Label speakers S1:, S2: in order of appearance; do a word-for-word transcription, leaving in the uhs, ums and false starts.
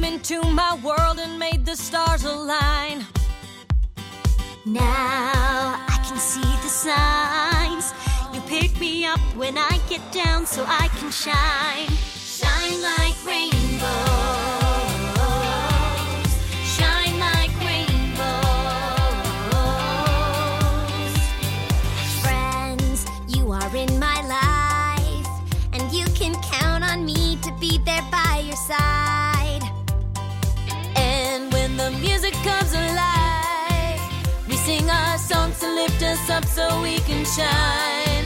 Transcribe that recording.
S1: into my world and made the stars align.
S2: Now I can see the signs. You pick me up when I get down so I can shine. Shine like rainbows. Shine like rainbows. Friends, you are in my life, and you can count on me to be there by your side.
S1: And when the music comes alive, we sing our songs to lift us up so we can shine.